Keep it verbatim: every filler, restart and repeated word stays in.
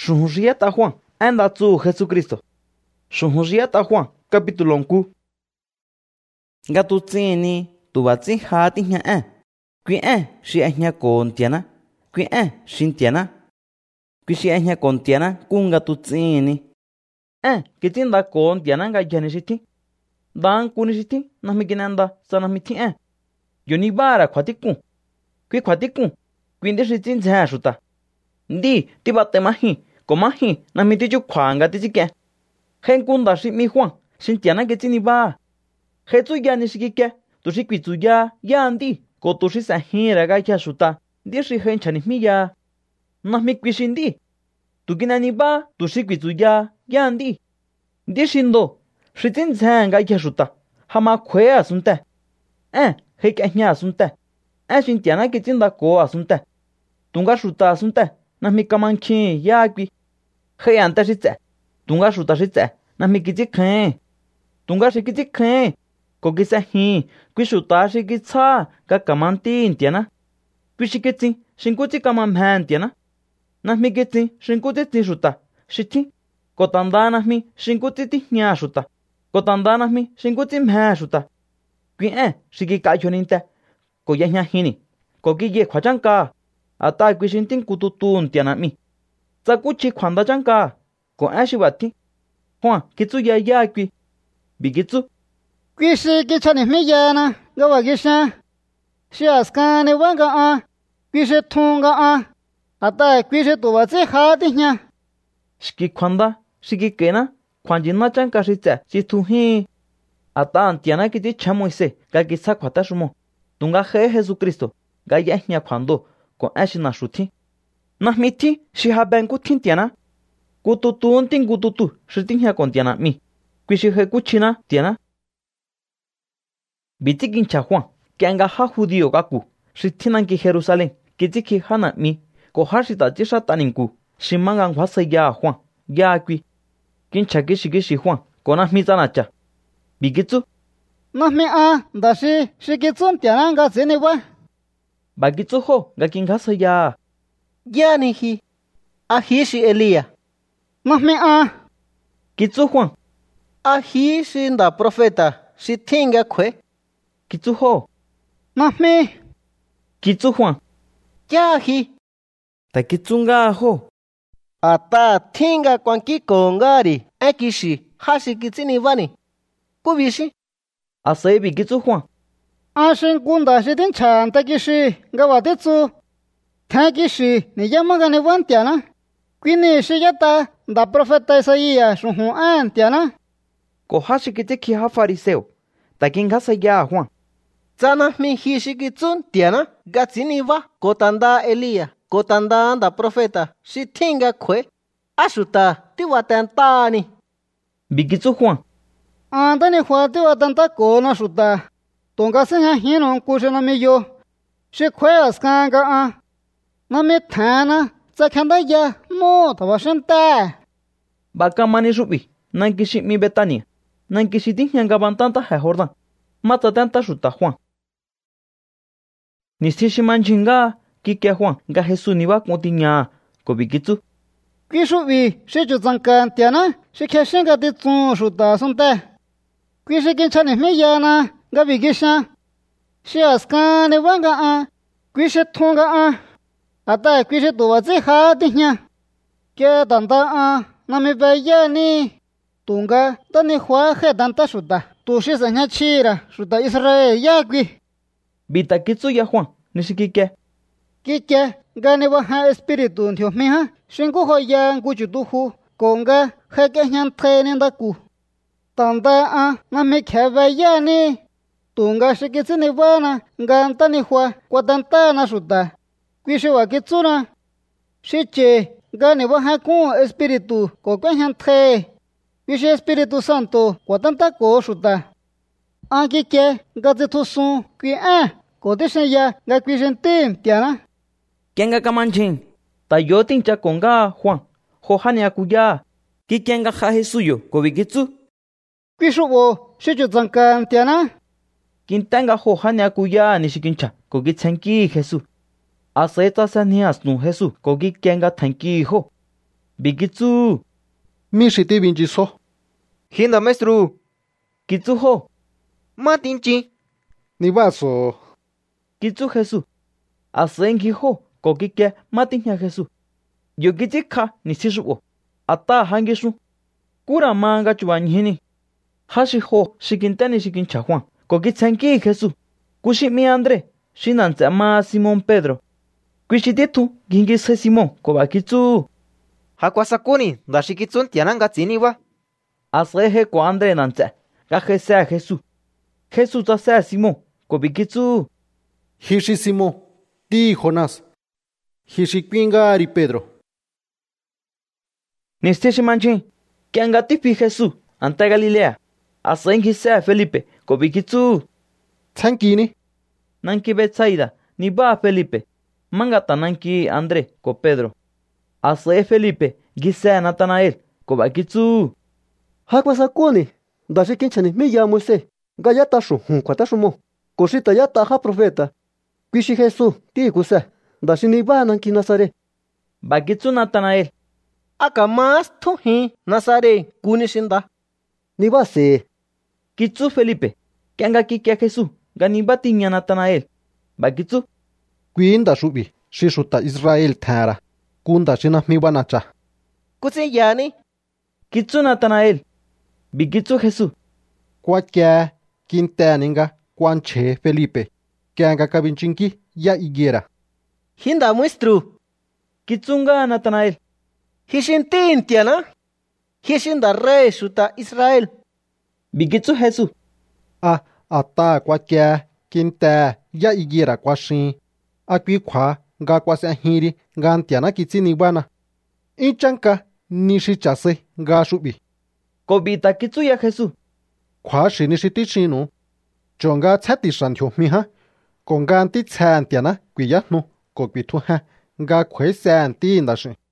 Shunjia ta Juan, anda tu Jesucristo. Shunjia ta Juan, capítulo onku. Gatu tsini, tu va tsi ha ti nya eh. Kui eh, shi eh nya kon tiana. Kui eh, shin tiana. Kui shi eh nya kon tiana, kunga tu tsini. Eh, kitin da kon tiana nga jani shiti. Dan kuni shiti, nahmi kinanda, sa nahmi ti eh. Yoni bara kwatikun. Kui kwatikun, kui ndi shi tsin zha shuta. Ndi, ti bate mahi, ko mahi, nahmi ti chu kwa nga ti chike. Hen kunda shi mi Juan, shin tiana ke tsini ba. He tsu ya ni shikike, tu shi kui tsu ya, ya ndi, ko tu shi sa hira ga kya shuta, ndi shi hen chani mi ya. Nahmi kui shi ndi. Tu kina ni ba, tu shi kui tsu ya, ya ndi. Ndi shi ndo, shi tsin zha nga kya shuta, hama kwe asunte. Eh, he kya hnya asunte. Eh, shin tiana ke tsinda ko asunte. Tunga shuta asunte, nahmi kamankhin ya kui. He ante shi tse, tunga shuta shi tse, nahmi kitsi khen. Tunga shi kitsi khen. Ko kisa hin, kui shuta shi kitsa ka kamantin tiana. Kui shi kitsi, shin kutsi kamamhan tiana. Nahmi kitsi, shin kutsi ti shuta, shi ti. Ko tanda nahmi, shin kutsi ti hnya shuta. Ko tanda nahmi, shin kutsi mha shuta. Kui eh, shi ki ka choninte. Ko ya hnya hini, ko ki ye kwa chanka. Ata kui shin tin kututun tiana mi. Tsa kuchi kwanda chanka. Ko eh shi wati. Juan, kitsu ya ya kui. Bi kitsu. Kui shi ki chani mi ya na, gawa ki shan. Shi askani wanga a, kui shi tunga a. Ata kui shi tuwa tsi hati hnya. Shiki kwanda, shiki kena, kwanjina chanka shi tse, shi tuhi. Ata antiana kiti chamoise, ga kitsa kwata shumo. Tunga he Jesucristo, ga ya hnya kwando, ko eh shi na shuti. Nahmi ti, shi haben kutin tiana. Kututun tin kututu, shi tin hnya kon tiana mi. Kui shi he kuchina tiana. Biti kincha Juan, que anga ha judío gaku, shi tinan ki Jerusalén, ki tiki hana mi, ko hashi ta jisha taninku, shi mangan wasa ya Juan, ya kui. Kincha kishi kishi Juan, ko nahmi zanacha. Bigitsu? Nahmi a, da shi, shi kitsun tiana nga zini wa. Bagitsu ho, ga kinghasa ya. Ya ni hi, a hi shi Elia. Nahmi a. Kitsu Juan. A hi shi nda profeta, shi tinga kwe. Kitsu ho. Nahmi. Kitsu Juan. Ya hi. Ta kitsu nga ho. Ata tinga kwanki kongari, ekishi, hashi kitsini vani. Kubishi. Asai bi kitsu Juan. A shin kunda shi tin chan ta kishi, gawa ti tsu. Ta kishi, ni yamaga ni wan tiana. Kwini shi yata, da profeta Isaías shuhun an tiana. Ko hashi kitiki ha fariseo. Ta kinghasa ya Juan. Tsana mi hi shi kitsun tiana, gatsini va, kotanda Elia, kotanda anda profeta, shi tinga kwe. Ashuta, tiwa tantani. Bigitsu Juan. Anda ni hua tiwa tanta ko na shuta. Tonga se ha hino kushe na mi yo. Shi kwe askanga a. Na mi thana, tsa kanda ya, mo tawa shanta. Baka mani shubi, nan kishi mi Betania. Nan kishi ti hyanga bantanta ha Jordan. Mata tanta shuta Juan. Nistishi manchinga, kike Juan, ga Jesús ni va kontinya, ko bigitsu. Kui shubi, shi chu zankan tiana, shi keshinga ti tsun shuta sunte. Kui shi kinchani mi ya na, ga bigishan. Shi askani wanga a, kui shi tunga a. Ata kui shi tuwa zi ha ti hnya. Ke tanda a, nami baya ni. Tunga, tani hua he tanta shuta. Tu shi sa hnya chira, shuta Israel ya kui. Bita kitsu ya Juan, nishikike. Kike, gani wa ha espiritu ntio mi ha. Shingu ho ya ngu chutuhu, konga heke hyan teni ndaku. Tanda a, nami khewa ya ni. Tunga shi kitsi ni wana, nga tani hua, kwa tanta na shuta. Kui shi wa kitsu na. Shi che, gani wa ha kun espiritu, ko kwa hyan te. Kui shi espiritu santo, kwa tanta ko shuta. An kike, ga zi tu sun, kui an, ko di shen ya, ga kui shen tim, tiana. Kenga kamanchin. Ta yo tincha konga Juan. Ho hania kuya. Ki kenga ha Jesuyo, ko bigitsu. Kui shu wo, shi chu zankan, tiana. Kintanga ho hania kuya nishikincha, ko gitsenki Jesús. Aseta sanias nu Jesús, ko gi kenga tanki ho. bị kitsu mi sĩ ti bình chỉ số Hinda maestro. kitsu ho Ma tin chi. ni va số kitsu Jesus asen ki ho ko kike matin ya Jesus yo kiti kha ni sishu ata hangi su kura manga chuan hini hashi ho shikintani shikin chahwan ko kitsanki Jesus kushi mi Andre shinan ma Simon Pedro kuishititu gingi se Simon ko ba kitsu Hakwasakuni da shikitsun tiananga tsini wa. asrehe ko Andre nanza ga jesa Jesus Jesus ta sa Simon ko bi kitsu hi sĩ Simón ti Jonás hi sĩ Pinga y Pedro ni steshi manchin que angati pi Jesus anta Galilea asen gisa Felipe ko bi kitsu Thanki ni nanki Betsaida ni ba Felipe mangata nanki Andre ko Pedro ase Felipe gisa Natanael ko ba kitsu Hakwasakuni da shikinchani mi ya Moisés gaya tashu hun kwata mo koshita ya taja profeta kwishi Jesús ti kusa da shini ba nan ki Nazaret ba kitsu Natanael Aka mas tuhi Nazare kuni shinda. ni ba se kitsu Felipe que anga ki ke Jesus gani batinya Natanael ba kitsu Queen da shubi shi shuta Israel thara kunda shina mi banacha Kutsi yani. kitsu Natanael bi kitsu Jesus kwa kya kinta ninga kwanche Felipe kyanga kabinchinki ya igera Hinda maestro. kitsunga Natanael Hishintin tiana. Hishinda rey shuta Israel. bi kitsu Jesus a ata kwa kya kinta ya igera kwa shin akwi kwa ga kwa sa hiri ga antiana kitsini bana inchanka nishi chase ga shubi ko bi ta kitsu ya Jesus kwa shi nishi ti chinu chonga chati shan thyo mi ha konga anti chan tiana kwi ya no ko kwi thu ha ga khwe san ti nda shi